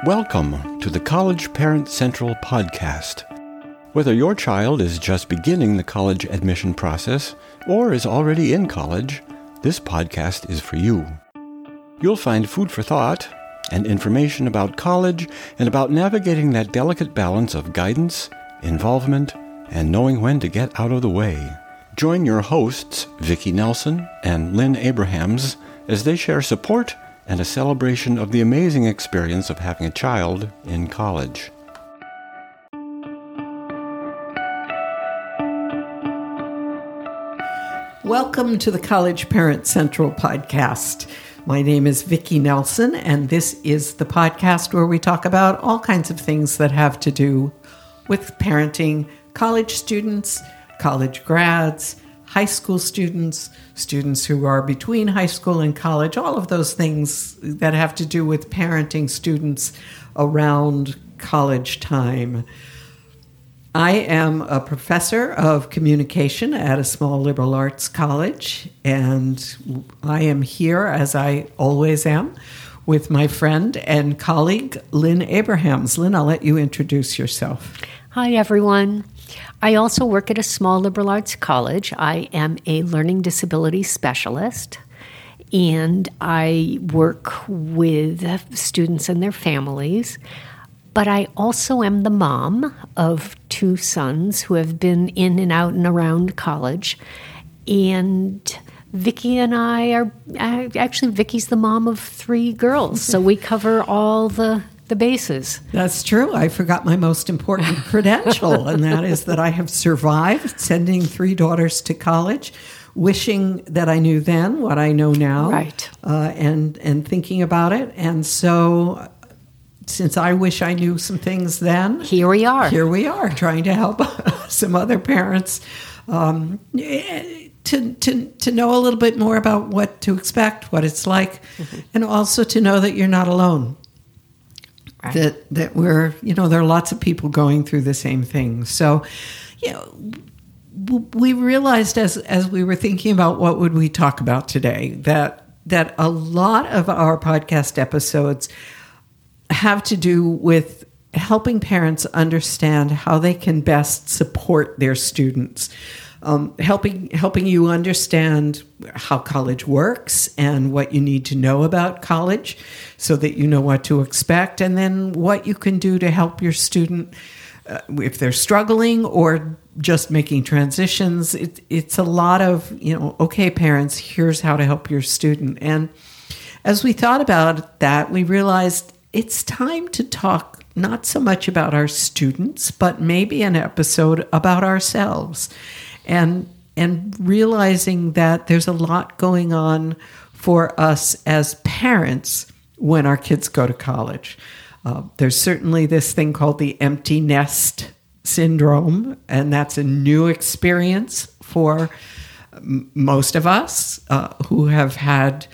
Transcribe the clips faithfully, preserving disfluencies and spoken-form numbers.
Welcome to the College Parent Central podcast. Whether your child is just beginning the college admission process or is already in college, this podcast is for you. You'll find food for thought and information about college and about navigating that delicate balance of guidance, involvement, and knowing when to get out of the way. Join your hosts, Vicki Nelson and Lynn Abrahams, as they share support and a celebration of the amazing experience of having a child in college. Welcome to the College Parent Central podcast. My name is Vicki Nelson, and this is the podcast where we talk about all kinds of things that have to do with parenting college students, college grads, high school students, students who are between high school and college, all of those things that have to do with parenting students around college time. I am a professor of communication at a small liberal arts college, and I am here, as I always am, with my friend and colleague, Lynn Abrahams. Lynn, I'll let you introduce yourself. Hi, everyone. I also work at a small liberal arts college. I am a learning disability specialist, and I work with students and their families. But I also am the mom of two sons who have been in and out and around college. And Vicki and I are, actually, Vicki's the mom of three girls, so we cover all the the bases. That's true. I forgot my most important credential, and that is that I have survived sending three daughters to college, wishing that I knew then what I know now, right? Uh, and and thinking about it. And so, since I wish I knew some things then, here we are. Here we are, trying to help some other parents um, to to to know a little bit more about what to expect, what it's like, mm-hmm. and also to know that you're not alone. Right. That that we're, you know, there are lots of people going through the same thing. So, you know, we realized as as we were thinking about what would we talk about today, that that a lot of our podcast episodes have to do with helping parents understand how they can best support their students. Um, helping helping you understand how college works and what you need to know about college so that you know what to expect, and then what you can do to help your student uh, if they're struggling or just making transitions. It, it's a lot of, you know, okay, parents, here's how to help your student. And as we thought about that, we realized it's time to talk not so much about our students, but maybe an episode about ourselves. And and realizing that there's a lot going on for us as parents when our kids go to college. Uh, there's certainly this thing called the empty nest syndrome, and that's a new experience for m- most of us uh, who have had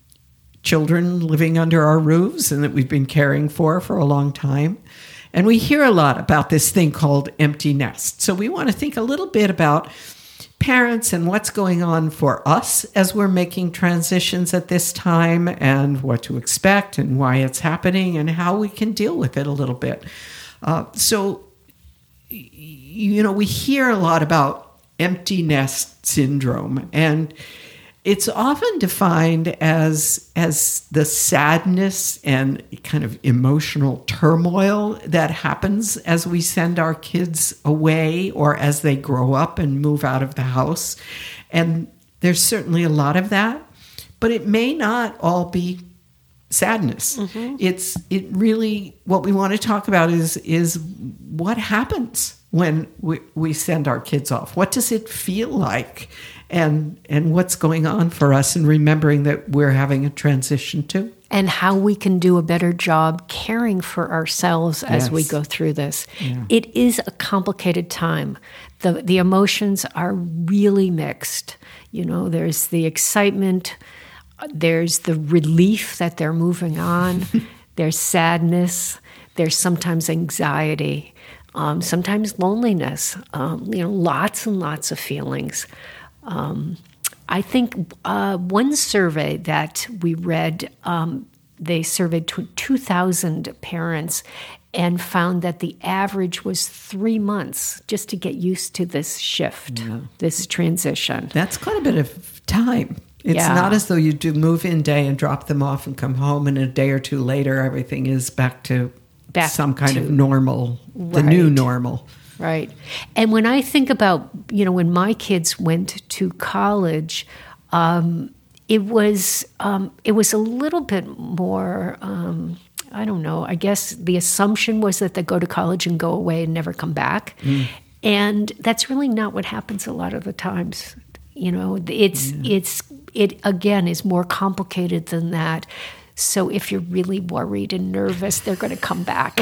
children living under our roofs and that we've been caring for for a long time. And we hear a lot about this thing called empty nest. So we want to think a little bit about parents and what's going on for us as we're making transitions at this time, and what to expect and why it's happening and how we can deal with it a little bit. Uh, so, you know, we hear a lot about empty nest syndrome, and it's often defined as as the sadness and kind of emotional turmoil that happens as we send our kids away or as they grow up and move out of the house. And there's certainly a lot of that, but it may not all be sadness. Mm-hmm. It's it really, what we want to talk about is is what happens when we, we send our kids off. What does it feel like? And and what's going on for us, and remembering that we're having a transition too. And how we can do a better job caring for ourselves as yes. we go through this. Yeah. It is a complicated time. The the emotions are really mixed. You know, there's the excitement, there's the relief that they're moving on, there's sadness, there's sometimes anxiety, um, sometimes loneliness, um, you know, lots and lots of feelings. Um, I think uh, one survey that we read um, they surveyed two thousand parents and found that the average was three months just to get used to this shift, yeah. this transition. That's quite a bit of time. It's yeah. not as though you do move in day and drop them off and come home, and a day or two later, everything is back to back some kind to, of normal, right. the new normal. Right. And when I think about, you know, when my kids went to college, um, it was um, it was a little bit more, um, I don't know, I guess the assumption was that they go to college and go away and never come back. Mm. And that's really not what happens a lot of the times. You know, it's yeah. it's it again is more complicated than that. So if you're really worried and nervous, they're going to come back.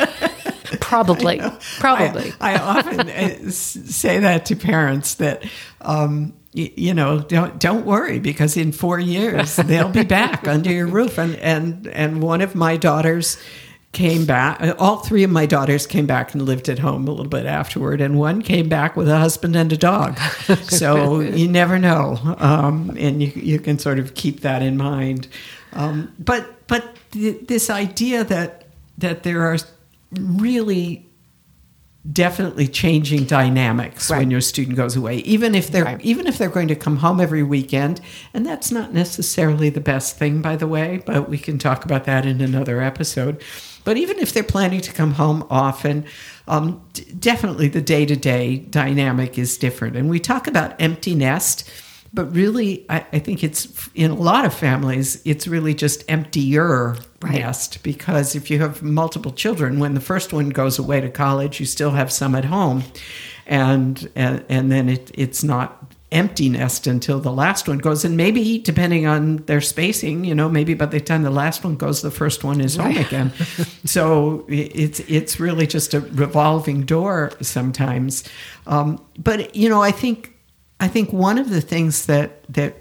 Probably, probably. I, I often say that to parents that, um, you, you know, don't don't worry, because in four years they'll be back under your roof. And and and one of my daughters came back. All three of my daughters came back and lived at home a little bit afterward, and one came back with a husband and a dog. So you never know, um, and you you can sort of keep that in mind. Um, but but th- this idea that that there are really definitely changing dynamics right. when your student goes away, even if they're right. even if they're going to come home every weekend, and that's not necessarily the best thing, by the way, but we can talk about that in another episode. But even if they're planning to come home often, um, d- definitely the day-to-day dynamic is different. And we talk about empty nest, but really, I, I think it's, in a lot of families, it's really just emptier right. nest, because if you have multiple children, when the first one goes away to college, you still have some at home. And and, and then it, it's not empty nest until the last one goes. And maybe, depending on their spacing, you know, maybe by the time the last one goes, the first one is right. home again. So it's it's really just a revolving door sometimes. Um, but, you know, I think I think one of the things that that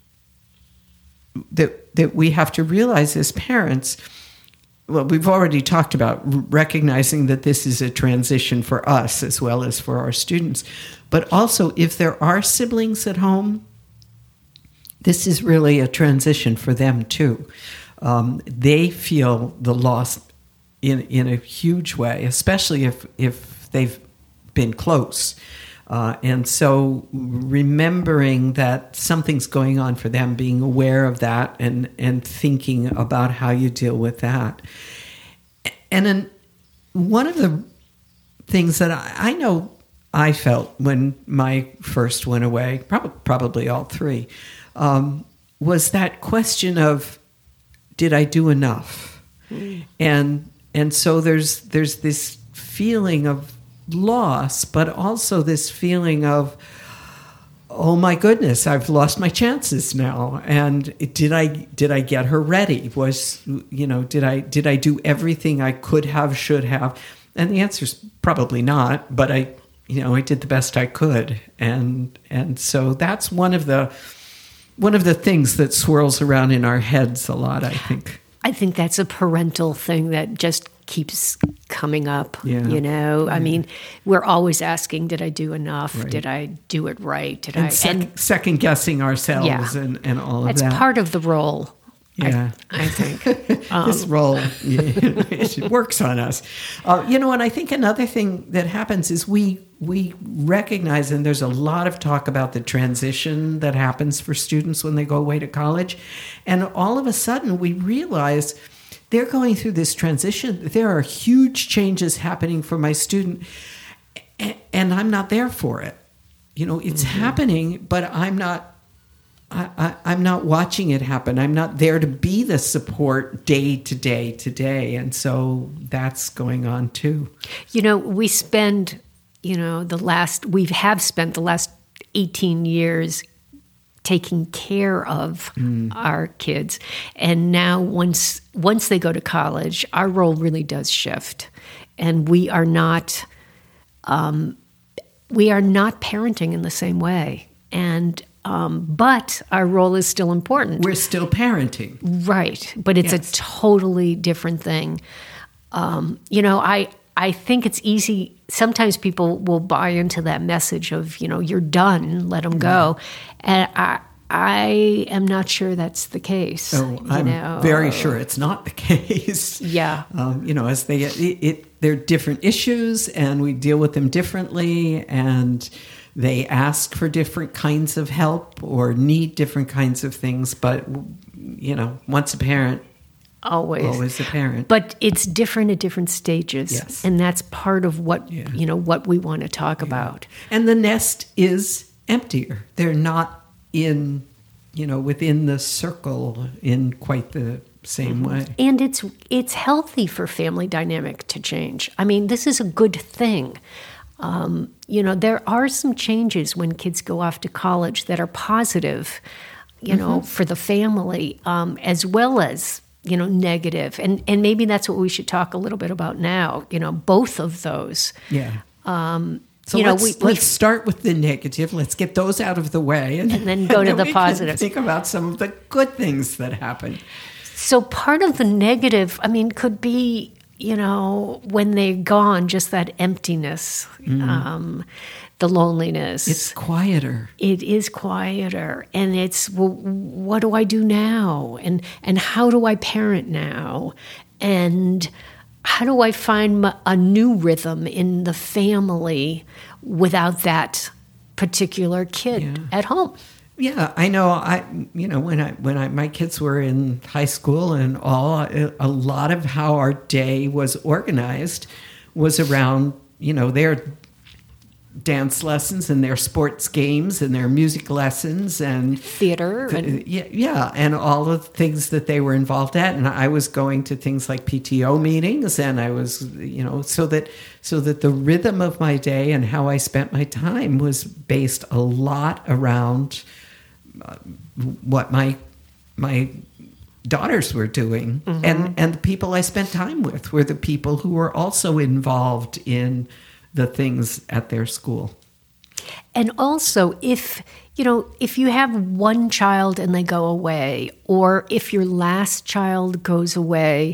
that that we have to realize as parents, well, we've already talked about recognizing that this is a transition for us as well as for our students. But also, if there are siblings at home, this is really a transition for them too. Um, they feel the loss in in a huge way, especially if if they've been close. Uh, and so remembering that something's going on for them, being aware of that, and, and thinking about how you deal with that. And then one of the things that I, I know I felt when my first went away, probably, probably all three, um, was that question of, did I do enough? Mm. And and so there's there's this feeling of loss, but also this feeling of, oh my goodness, I've lost my chances now. And did I did I get her ready? Was, you know, did I did I do everything I could have, should have? And the answer is probably not. But I, you know, I did the best I could, and and so that's one of the one of the things that swirls around in our heads a lot, I think. I think that's a parental thing that just keeps coming up, yeah. you know? Yeah. I mean, we're always asking, did I do enough? Right. Did I do it right? Did and I sec- and second guessing ourselves yeah. and, and all of that's that. It's part of the role. Yeah, I, I think um, this role it works on us. Uh, you know, and I think another thing that happens is we we recognize, and there's a lot of talk about the transition that happens for students when they go away to college, and all of a sudden we realize they're going through this transition. There are huge changes happening for my student, and I'm not there for it. You know, it's mm-hmm. happening, but I'm not. I, I, I'm not watching it happen. I'm not there to be the support day to day to day. And so that's going on too. You know, we spend, you know, the last, we have spent the last eighteen years taking care of mm. our kids. And now once once they go to college, our role really does shift. And we are not, um, we are not parenting in the same way. And Um, but our role is still important. We're still parenting. Right. But it's yes. a totally different thing. Um, you know, I, I think it's easy. Sometimes people will buy into that message of, you know, you're done, let them go. And I, I am not sure that's the case. Oh, you I'm know. very sure it's not the case. Yeah. Um, you know, as they get, it, it, they're different issues and we deal with them differently and they ask for different kinds of help or need different kinds of things. But, you know, once a parent, Always. always a parent. But it's different at different stages. Yes. And that's part of what, Yeah. you know, what we want to talk about. And the nest is emptier. They're not in, you know, within the circle in quite the same way. And it's it's healthy for family dynamic to change. I mean, this is a good thing. Um, you know, there are some changes when kids go off to college that are positive, you know, mm-hmm. for the family, um, as well as, you know, negative. And and maybe that's what we should talk a little bit about now, you know, both of those. Yeah. Um, So you let's, know, we, let's we, start with the negative. Let's get those out of the way. And, and then go and to then the we positive. Can think about some of the good things that happen. So part of the negative, I mean, could be, you know, when they're gone, just that emptiness, mm. um, the loneliness. It's quieter. It is quieter. And it's, well, what do I do now? And, and how do I parent now? And how do I find a new rhythm in the family without that particular kid yeah. at home? Yeah, I know. I you know when I when I my kids were in high school and all, a lot of how our day was organized was around you know their dance lessons and their sports games and their music lessons and theater and yeah, yeah, and all of the things that they were involved at. And I was going to things like P T O meetings, and I was, you know, so that so that the rhythm of my day and how I spent my time was based a lot around uh, what my my daughters were doing, mm-hmm. and and the people I spent time with were the people who were also involved in the things at their school. And also, if, you know, if you have one child and they go away, or if your last child goes away,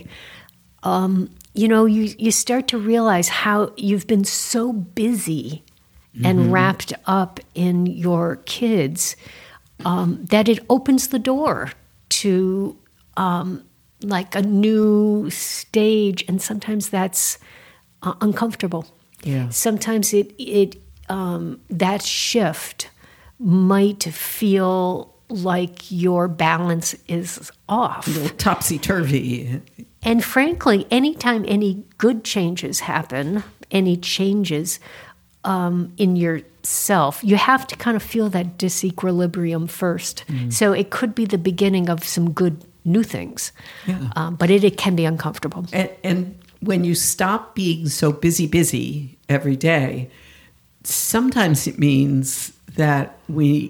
um, you know, you, you start to realize how you've been so busy mm-hmm. and wrapped up in your kids um, that it opens the door to um, like a new stage. And sometimes that's uh, uncomfortable. Yeah. Sometimes it it um, that shift might feel like your balance is off, topsy turvy. And frankly, anytime any good changes happen, any changes um, in yourself, you have to kind of feel that disequilibrium first. Mm. So it could be the beginning of some good new things, yeah. um, but it, it can be uncomfortable. And, and when you stop being so busy, busy every day, sometimes it means that we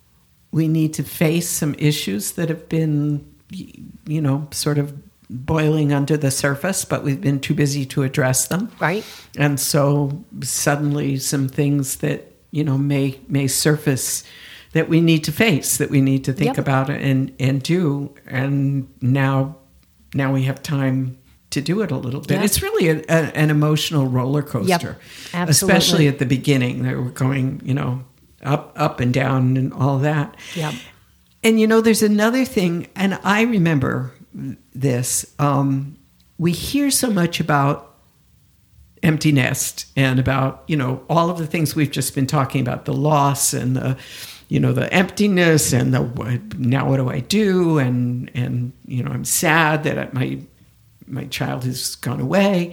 we need to face some issues that have been, you know, sort of boiling under the surface, but we've been too busy to address them. Right. And so suddenly some things that, you know, may may surface that we need to face, that we need to think yep. about and, and do. And now now we have time to do it a little bit. Yeah. It's really a, a, an emotional roller coaster, yep, especially at the beginning. They were going, you know, up, up and down and all that. Yep. And, you know, there's another thing, and I remember this. Um, we hear so much about empty nest and about, you know, all of the things we've just been talking about, the loss and the, you know, the emptiness and the, now what do I do? And, and you know, I'm sad that my my child has gone away.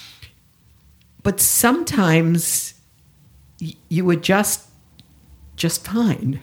But sometimes y- you adjust just fine.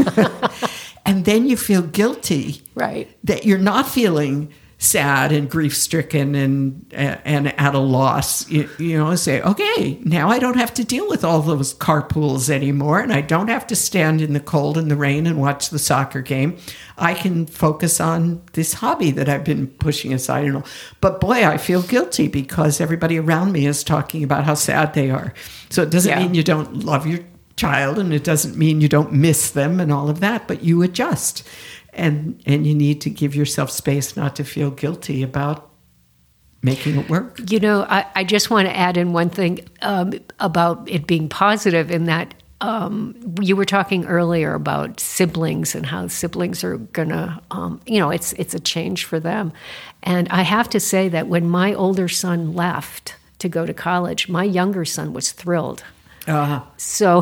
And then you feel guilty right. that you're not feeling sad and grief-stricken and and at a loss. You, you know, say, okay, now I don't have to deal with all those carpools anymore, and I don't have to stand in the cold and the rain and watch the soccer game. I can focus on this hobby that I've been pushing aside. You know, but boy, I feel guilty because everybody around me is talking about how sad they are. So it doesn't yeah. mean you don't love your child, and it doesn't mean you don't miss them and all of that, but you adjust. And and you need to give yourself space not to feel guilty about making it work. You know, I, I just want to add in one thing um, about it being positive in that um, you were talking earlier about siblings and how siblings are gonna, um, you know, it's it's a change for them. And I have to say that when my older son left to go to college, my younger son was thrilled. Uh-huh. So,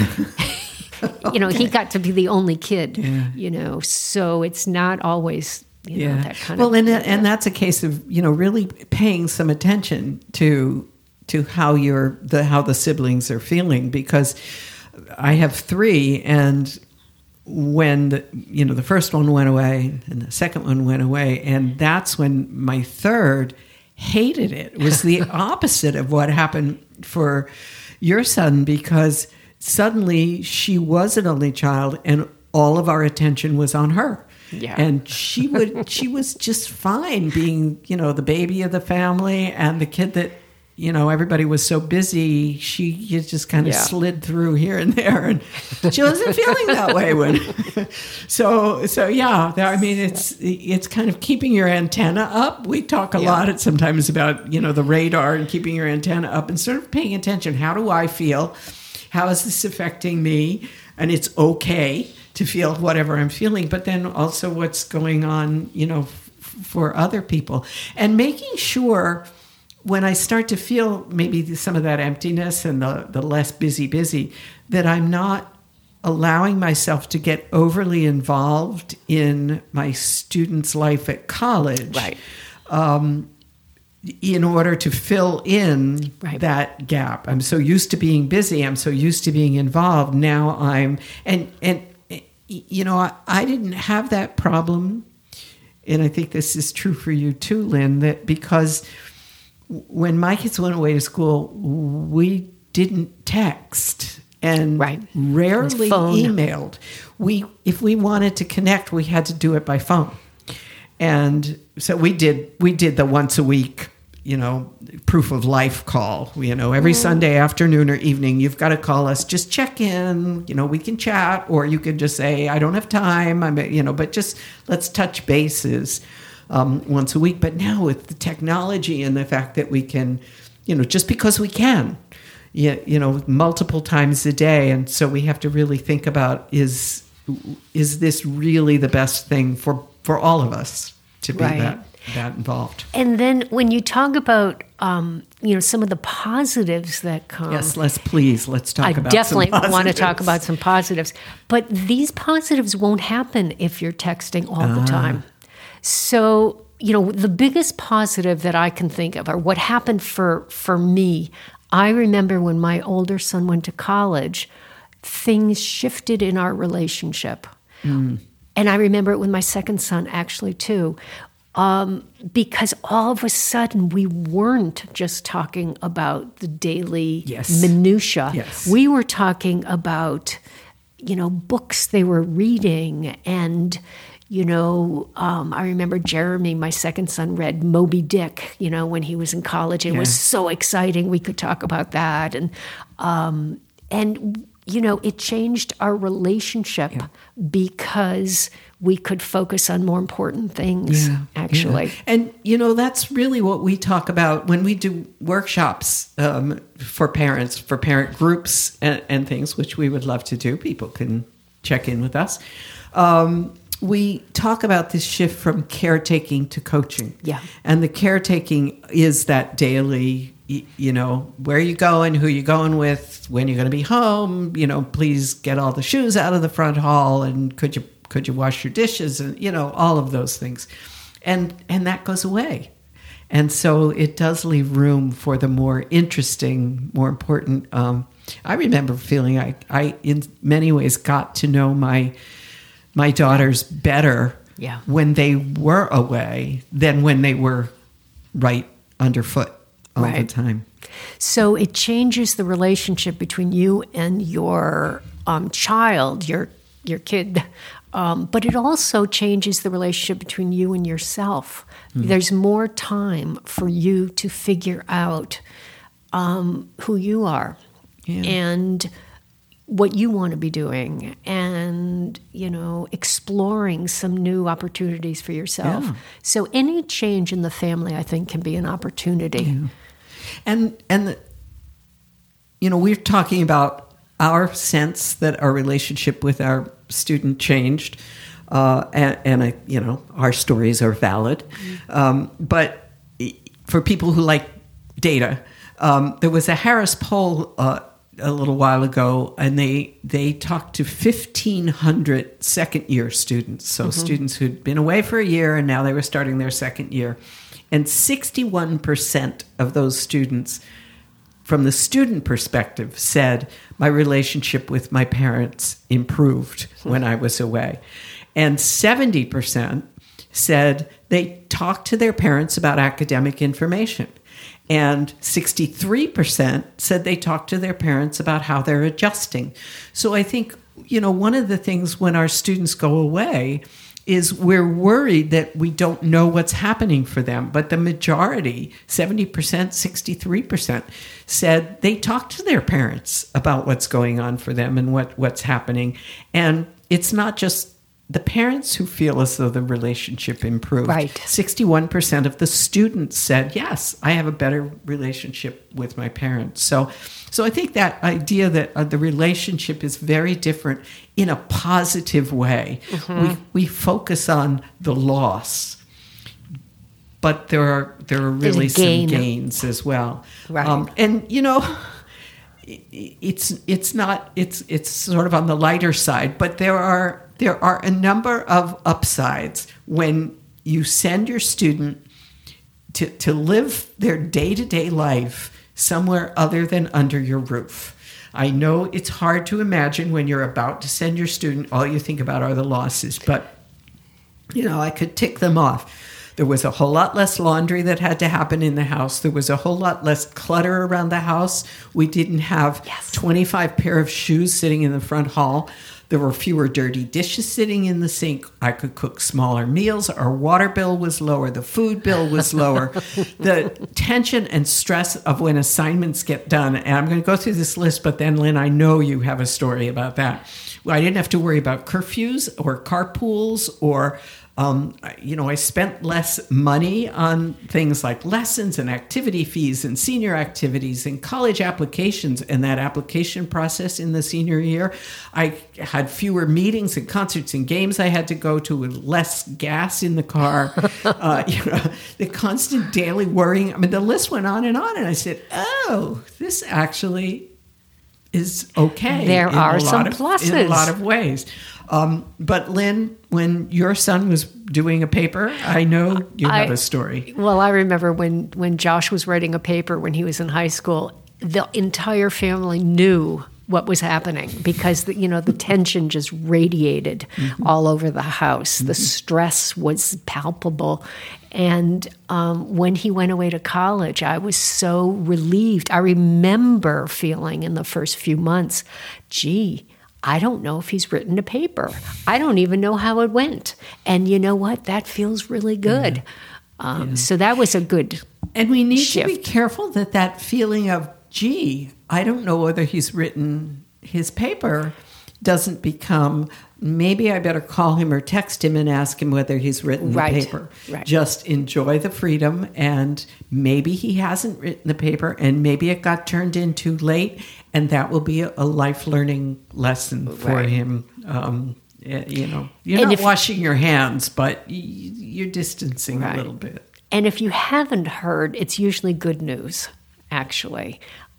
you know, Okay. he got to be the only kid, Yeah. you know, so it's not always, you know, that kind well, of... and and that's a case of, you know, really paying some attention to to how your the how the siblings are feeling, because I have three, and when the, you know, the first one went away and the second one went away, and that's when my third hated it. It was the opposite of what happened for your son, because suddenly she was an only child and all of our attention was on her. Yeah. And she would she was just fine being, you know, the baby of the family and the kid that, you know, everybody was so busy, she just kind of Yeah. slid through here and there, and she wasn't feeling that way when. so so yeah, I mean, it's it's kind of keeping your antenna up. We talk a Yeah. lot at sometimes about, you know, the radar and keeping your antenna up and sort of paying attention. How do I feel? How is this affecting me? And it's okay to feel whatever I'm feeling, but then also what's going on, you know, f- for other people, and making sure. When I start to feel maybe some of that emptiness and the, the less busy, busy, that I'm not allowing myself to get overly involved in my student's life at college, Right. um, in order to fill in Right. that gap. I'm so used to being busy. I'm so used to being involved. Now I'm, and, and you know, I, I didn't have that problem. And I think this is true for you too, Lynn, that because when my kids went away to school, we didn't text and Right. rarely Phone. emailed. We, if we wanted to connect, we had to do it by phone. And so we did, we did the once a week, you know, proof of life call, you know, every Sunday afternoon or evening, you've got to call us, just check in, you know, we can chat, or you could just say, I don't have time. I'm, you know, but just let's touch bases. Um, once a week. But now with the technology and the fact that we can, you know, just because we can, you, you know, multiple times a day. And so we have to really think about, is is this really the best thing for, for all of us to be Right. that, that involved? And then when you talk about, um, you know, some of the positives that come. Yes, let's please, let's talk I about definitely some want to talk positives. about some positives. But these positives won't happen if you're texting all Ah. the time. So, you know, the biggest positive that I can think of, or what happened for, for me, I remember when my older son went to college, things shifted in our relationship. Mm. And I remember it with my second son, actually, too. Um, because all of a sudden we weren't just talking about the daily Yes. minutia. Yes. We were talking about, you know, books they were reading. And, you know, um, I remember Jeremy, my second son, read Moby Dick, you know, when he was in college. It Yeah. was so exciting. We could talk about that. And, um, and you know, it changed our relationship Yeah. because we could focus on more important things, actually. Yeah. And, you know, that's really what we talk about when we do workshops um, for parents, for parent groups and, and things, which we would love to do. People can check in with us. Um, we talk about this shift from caretaking to coaching. Yeah. And the caretaking is that daily, y- you know, where you going, who you going with, when you're going to be home, you know, please get all the shoes out of the front hall, and could you could you wash your dishes, and, you know, all of those things. And and that goes away. And so it does leave room for the more interesting, more important. Um, I remember feeling I, I, in many ways, got to know my my daughters better Yeah. when they were away than when they were right underfoot all Right. the time. So it changes the relationship between you and your um, child, your your kid, um, but it also changes the relationship between you and yourself. Mm. There's more time for you to figure out um, who you are Yeah. and what you want to be doing, and, you know, exploring some new opportunities for yourself. Yeah. So any change in the family, I think, can be an opportunity. Yeah. And and the, you know, we're talking about our sense that our relationship with our student changed. Uh, and, and I, you know, our stories are valid. Um, but for people who like data, um, there was a Harris poll uh, a little while ago, and they they talked to fifteen hundred second year students, so mm-hmm. students who'd been away for a year and now they were starting their second year, and sixty-one percent of those students, from the student perspective, said my relationship with my parents improved when I was away. And seventy percent said they talked to their parents about academic information. And sixty-three percent said they talked to their parents about how they're adjusting. So I think, you know, one of the things when our students go away is we're worried that we don't know what's happening for them. But the majority, seventy percent, sixty-three percent, said they talked to their parents about what's going on for them and what, what's happening. And it's not just the parents who feel as though the relationship improved. Right. sixty-one percent of the students said, yes, I have a better relationship with my parents. So so I think that idea that uh, the relationship is very different in a positive way. Mm-hmm. We we focus on the loss, but there are there are really gain. some gains as well. Right. Um, and you know, it's it's not it's it's sort of on the lighter side, but there are there are a number of upsides when you send your student to to live their day-to-day life somewhere other than under your roof. I know it's hard to imagine when you're about to send your student, all you think about are the losses, but you know, I could tick them off. There was a whole lot less laundry that had to happen in the house. There was a whole lot less clutter around the house. We didn't have yes. twenty-five pair of shoes sitting in the front hall. There were fewer dirty dishes sitting in the sink. I could cook smaller meals. Our water bill was lower. The food bill was lower. The tension and stress of when assignments get done. And I'm going to go through this list, but then, Lynn, I know you have a story about that. Well, I didn't have to worry about curfews or carpools or Um, you know, I spent less money on things like lessons and activity fees and senior activities and college applications and that application process in the senior year. I had fewer meetings and concerts and games I had to go to with less gas in the car. uh, you know, the constant daily worrying. I mean, the list went on and on. And I said, oh, this actually is okay. There are some of, pluses. In a lot of ways. Um, but Lynn, when your son was doing a paper, I know you I, have a story. Well, I remember when, when Josh was writing a paper when he was in high school, the entire family knew what was happening because, the, you know, the tension just radiated mm-hmm. all over the house. Mm-hmm. The stress was palpable. And um, when he went away to college, I was so relieved. I remember feeling in the first few months, gee, I don't know if he's written a paper. I don't even know how it went. And you know what? That feels really good. Yeah. Um, yeah. So that was a good And we need shift. to be careful that that feeling of, gee, I don't know whether he's written his paper doesn't become, maybe I better call him or text him and ask him whether he's written right. the paper. Right. Just enjoy the freedom, and maybe he hasn't written the paper, and maybe it got turned in too late, and that will be a, a life learning lesson for right. him. Um, you know, you're and not if, washing your hands, but you're distancing right. a little bit. And if you haven't heard, it's usually good news, actually.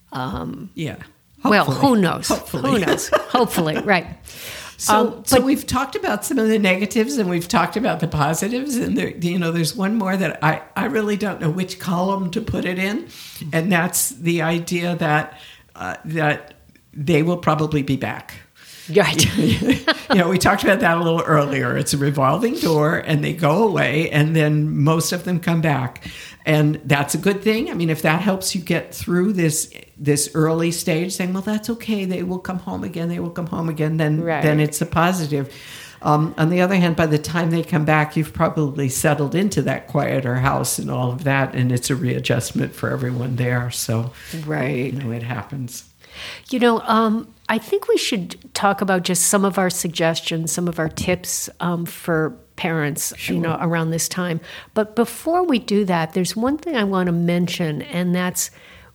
Um, yeah. Hopefully. Well, who knows? Hopefully. Who knows? Hopefully, right. So, um, so but, we've talked about some of the negatives and we've talked about the positives. And there, you know, there's one more that I, I really don't know which column to put it in. And that's the idea that uh, that they will probably be back. Right. You know, we talked about that a little earlier. It's a revolving door and they go away and then most of them come back. And that's a good thing. I mean, if that helps you get through this this early stage, saying, well, that's okay, they will come home again, they will come home again, then, right. then it's a positive. Um, on the other hand, by the time they come back, you've probably settled into that quieter house and all of that, and it's a readjustment for everyone there. So, right. you know, it happens. You know, um, I think we should talk about just some of our suggestions, some of our tips um, for parents, sure. you know, around this time. But before we do that, there's one thing I want to mention, and that's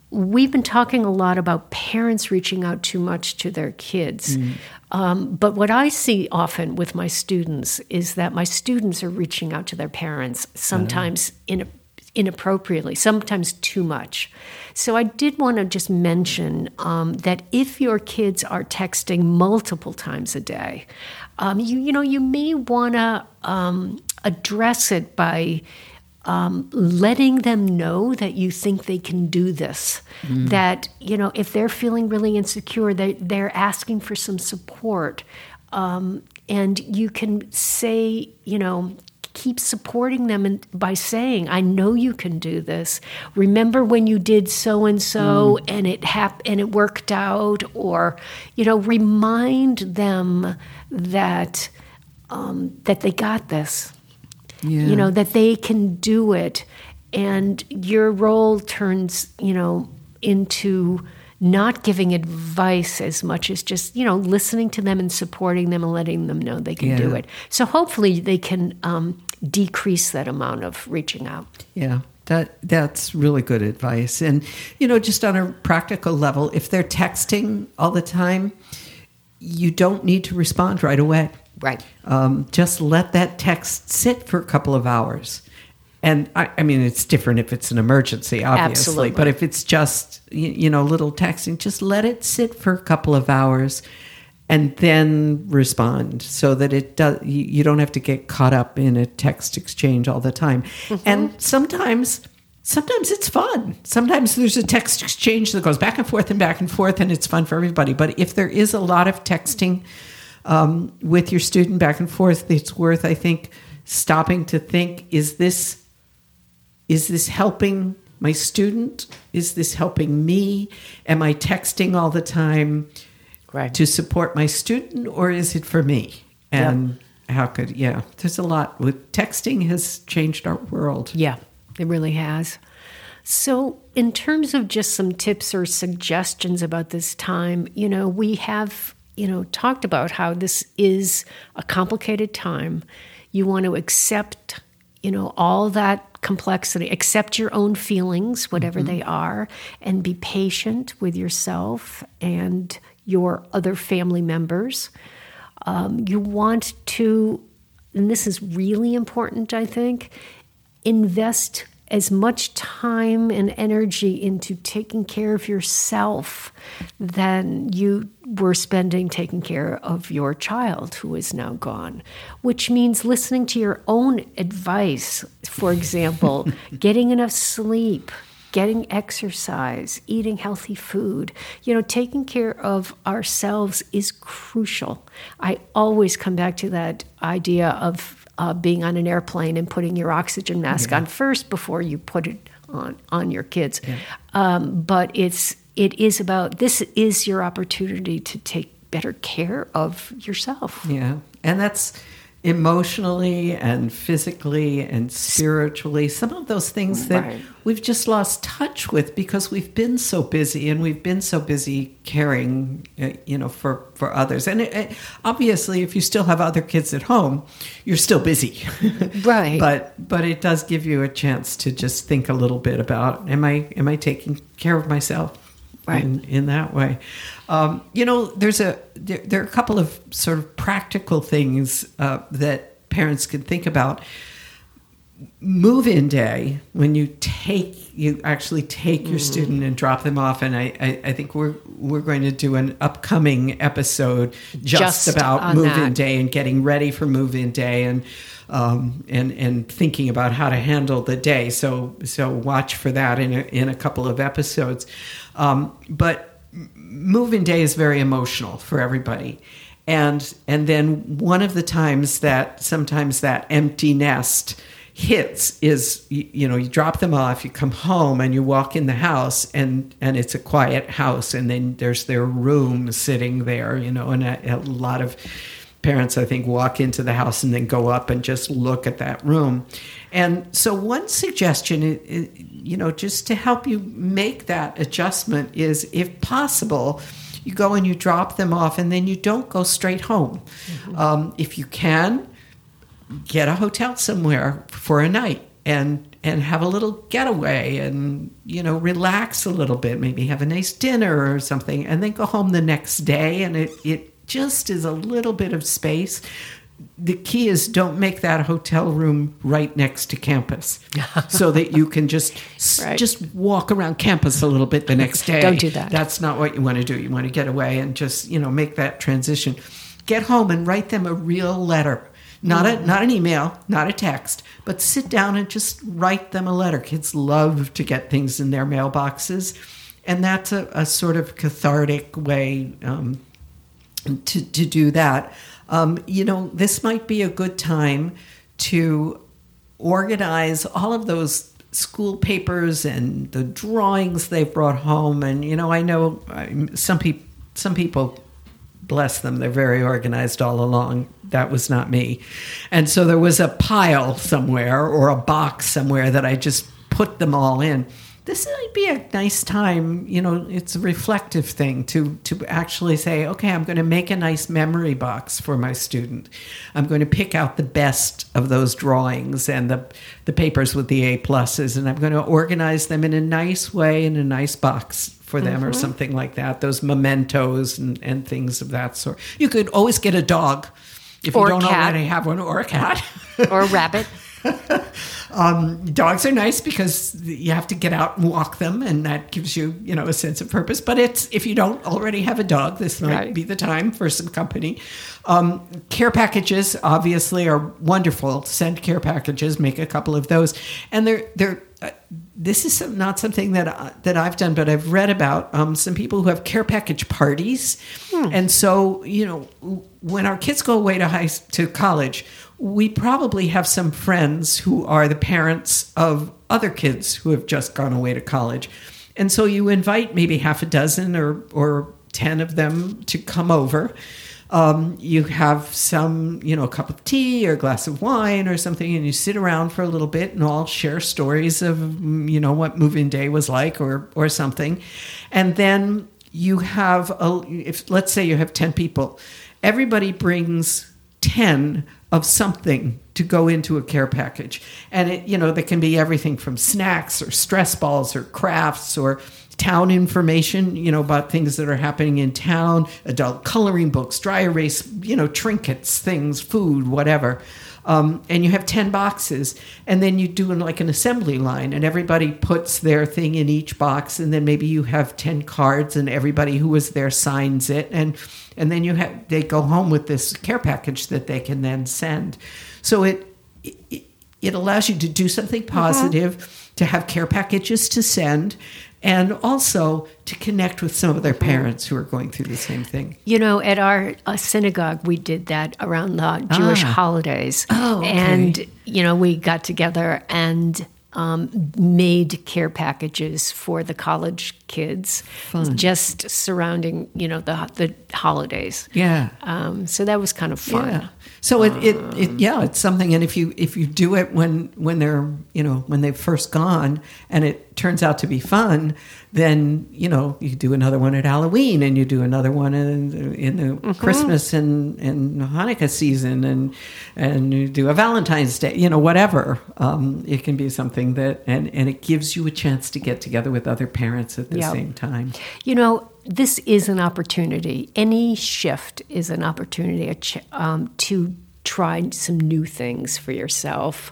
we've been talking a lot about parents reaching out too much to their kids. Mm. Um, but what I see often with my students is that my students are reaching out to their parents, sometimes uh-huh. in, inappropriately, sometimes too much. So I did want to just mention um, that if your kids are texting multiple times a day, um, you, you know, you may want to um, address it by Um, letting them know that you think they can do this, mm. that, you know, if they're feeling really insecure, they, they're asking for some support. Um, and you can say, you know, keep supporting them in, by saying, I know you can do this. Remember when you did so-and-so mm. and it hap- and it worked out? Or, you know, remind them that um, that they got this. Yeah. You know, that they can do it. And your role turns, you know, into not giving advice as much as just, you know, listening to them and supporting them and letting them know they can yeah. do it. So hopefully they can um, decrease that amount of reaching out. Yeah, that that's really good advice. And, you know, just on a practical level, if they're texting all the time, you don't need to respond right away. Right. Um, just let that text sit for a couple of hours. And I, I mean, it's different if it's an emergency, obviously. Absolutely. But if it's just, you, you know, little texting, just let it sit for a couple of hours and then respond so that it does, you, you don't have to get caught up in a text exchange all the time. Mm-hmm. And sometimes... Sometimes it's fun. Sometimes there's a text exchange that goes back and forth and back and forth, and it's fun for everybody. But if there is a lot of texting um, with your student back and forth, it's worth, I think, stopping to think, is this, is this helping my student? Is this helping me? Am I texting all the time right. to support my student, or is it for me? And yep. how could, yeah, there's a lot. With texting has changed our world. Yeah. It really has. So in terms of just some tips or suggestions about this time, you know, we have, you know, talked about how this is a complicated time. You want to accept, you know, all that complexity, accept your own feelings, whatever mm-hmm. they are, and be patient with yourself and your other family members. Um, you want to, and this is really important, I think, invest as much time and energy into taking care of yourself than you were spending taking care of your child who is now gone, which means listening to your own advice. For example, getting enough sleep, getting exercise, eating healthy food. You know, taking care of ourselves is crucial. I always come back to that idea of Uh, being on an airplane and putting your oxygen mask yeah. on first before you put it on on your kids. Yeah. Um, but it's it is about, this is your opportunity to take better care of yourself. Yeah, and that's emotionally and physically and spiritually, some of those things that right. we've just lost touch with because we've been so busy and we've been so busy caring, uh, you know, for, for others. And it, it, obviously, if you still have other kids at home, you're still busy. Right. But but it does give you a chance to just think a little bit about, am I am I taking care of myself? Right. In, in that way. Um, you know, there's a there, there are a couple of sort of practical things uh, that parents can think about. Move-in day, when you take you actually take your mm. student and drop them off, and I, I, I think we're we're going to do an upcoming episode just, just about move-in day and getting ready for move-in day and um, and and thinking about how to handle the day. So so watch for that in a, in a couple of episodes. Um, but move-in day is very emotional for everybody. And and then one of the times that sometimes that empty nest hits is, you, you know, you drop them off, you come home and you walk in the house and, and it's a quiet house and then there's their room sitting there, you know, and a, a lot of parents, I think, walk into the house and then go up and just look at that room. And so one suggestion, is, you know, just to help you make that adjustment is, if possible, you go and you drop them off and then you don't go straight home. Mm-hmm. Um, if you can, get a hotel somewhere for a night and and have a little getaway and, you know, relax a little bit, maybe have a nice dinner or something, and then go home the next day. And it, it just is a little bit of space. The key is don't make that hotel room right next to campus so that you can just Right. just walk around campus a little bit the next day. Don't do that. That's not what you want to do. You want to get away and just, you know, make that transition. Get home and write them a real letter. Not a not an email, not a text, but sit down and just write them a letter. Kids love to get things in their mailboxes, and that's a, a sort of cathartic way um, to to do that. Um, you know, this might be a good time to organize all of those school papers and the drawings they've brought home. And you know, I know some people some people. Bless them, they're very organized all along. That was not me. And so there was a pile somewhere or a box somewhere that I just put them all in. This might be a nice time, you know, it's a reflective thing to, to actually say, okay, I'm going to make a nice memory box for my student. I'm going to pick out the best of those drawings and the, the papers with the A pluses, and I'm going to organize them in a nice way in a nice box for them, mm-hmm. or something like that, those mementos and, and things of that sort. You could always get a dog if or you don't cat. already have one, or a cat. Or a rabbit. um, dogs are nice because you have to get out and walk them, and that gives you, you know, a sense of purpose. But it's if you don't already have a dog, this might right. be the time for some company. Um, care packages obviously are wonderful. Send care packages, make a couple of those, and they're they're. Uh, this is some, not something that uh, that I've done, but I've read about um, some people who have care package parties, hmm. and so you know when our kids go away to high to college, we probably have some friends who are the parents of other kids who have just gone away to college, and so you invite maybe half a dozen or or ten of them to come over. Um, you have some, you know, a cup of tea or a glass of wine or something, and you sit around for a little bit and all share stories of, you know, what moving day was like or or something. And then you have, a, if let's say you have ten people, everybody brings ten of something to go into a care package. And, it, you know, that can be everything from snacks or stress balls or crafts or town information, you know, about things that are happening in town, adult coloring books, dry erase, you know, trinkets, things, food, whatever. Um, and you have ten boxes, and then you do like an assembly line, and everybody puts their thing in each box, and then maybe you have ten cards, and everybody who was there signs it, and and then you have they go home with this care package that they can then send. So it it, it allows you to do something positive, mm-hmm. to have care packages to send, and also to connect with some of their parents who are going through the same thing. You know, at our uh, synagogue, we did that around the Jewish ah. holidays. Oh, okay. And, you know, we got together and um, made care packages for the college kids, Fun. just surrounding, you know, the the holidays. Yeah. Um, so that was kind of fun. Yeah. So it, it, it yeah, it's something. And if you if you do it when when they're you know when they've first gone and it turns out to be fun, then you know you do another one at Halloween and you do another one in in the mm-hmm. Christmas and, and Hanukkah season and and you do a Valentine's Day, you know whatever. Um, it can be something that and, and it gives you a chance to get together with other parents at the yep. same time. You know. This is an opportunity. Any shift is an opportunity um, to try some new things for yourself.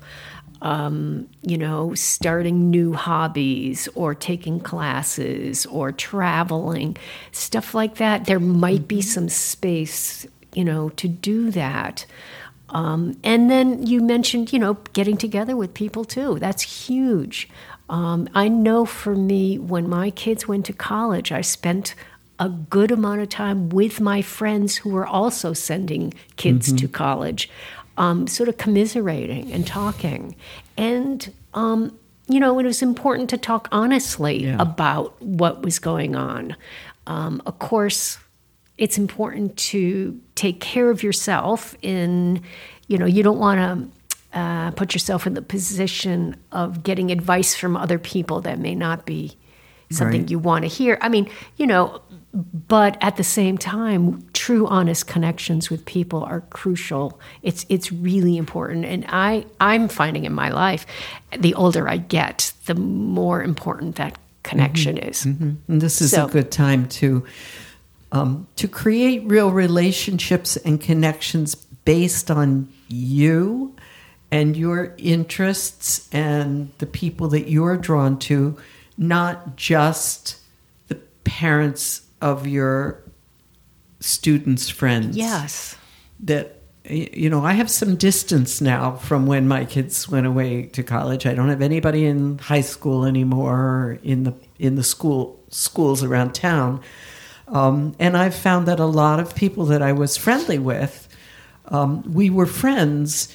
Um, you know, starting new hobbies or taking classes or traveling, stuff like that. There might be some space, you know, to do that. Um, and then you mentioned, you know, getting together with people too. That's huge. Um, I know for me, when my kids went to college, I spent a good amount of time with my friends who were also sending kids mm-hmm. to college, um, sort of commiserating and talking. And, um, you know, it was important to talk honestly yeah. about what was going on. Um, of course, it's important to take care of yourself in, you know, you don't want to Uh, put yourself in the position of getting advice from other people that may not be something right. you want to hear. I mean, you know, but at the same time, true, honest connections with people are crucial. It's it's really important, and I I'm finding in my life, the older I get, the more important that connection mm-hmm. is. Mm-hmm. And this is so, a good time to um, to create real relationships and connections based on you and your interests and the people that you're drawn to, not just the parents of your students' friends. Yes. That, you know, I have some distance now from when my kids went away to college. I don't have anybody in high school anymore, or in the in the school schools around town. Um, and I've found that a lot of people that I was friendly with, um, we were friends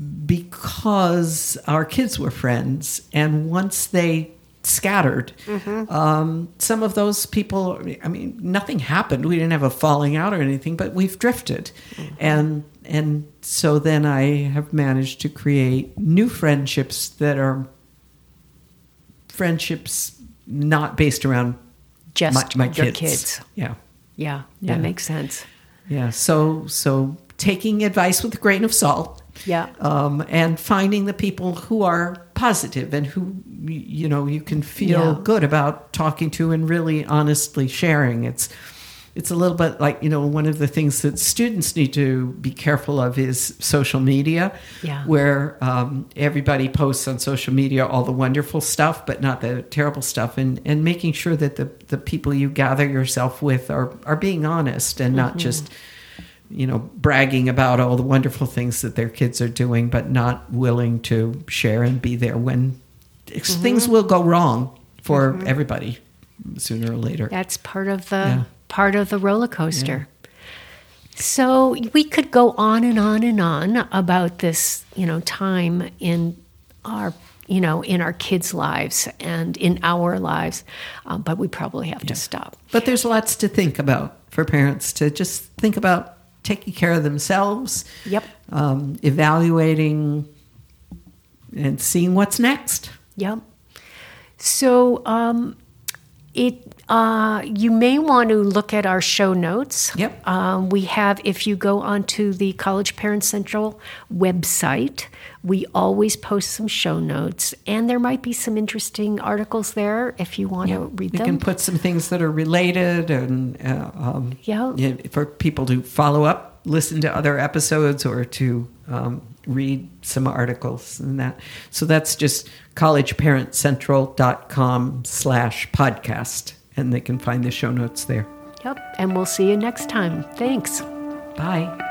because our kids were friends. And once they scattered, mm-hmm. um, some of those people, I mean, nothing happened. We didn't have a falling out or anything, but we've drifted. Mm-hmm. And and so then I have managed to create new friendships that are friendships not based around just my, my your kids. kids. Yeah. Yeah, that yeah. makes sense. Yeah, so so taking advice with a grain of salt. Yeah. Um, and finding the people who are positive and who, you know, you can feel yeah. good about talking to and really honestly sharing. It's it's a little bit like, you know, one of the things that students need to be careful of is social media, yeah. where um, everybody posts on social media all the wonderful stuff, but not the terrible stuff, and, and making sure that the, the people you gather yourself with are, are being honest and mm-hmm. not just, you know, bragging about all the wonderful things that their kids are doing, but not willing to share and be there when mm-hmm. things will go wrong for mm-hmm. everybody sooner or later. That's part of the yeah. part of the roller coaster. Yeah. So we could go on and on and on about this, you know, time in our, you know, in our kids' lives and in our lives, um, but we probably have yeah. to stop. But there's lots to think about for parents, to just think about taking care of themselves, yep. um, evaluating and seeing what's next. Yep. So um, it uh, you may want to look at our show notes. Yep. Um, we have, if you go onto the College Parent Central website, we always post some show notes, and there might be some interesting articles there if you want yeah. to read we them. We can put some things that are related, and uh, um, yeah. yeah, for people to follow up, listen to other episodes, or to um, read some articles and that. So that's just collegeparentcentral.com slash podcast, and they can find the show notes there. Yep, and we'll see you next time. Thanks. Bye.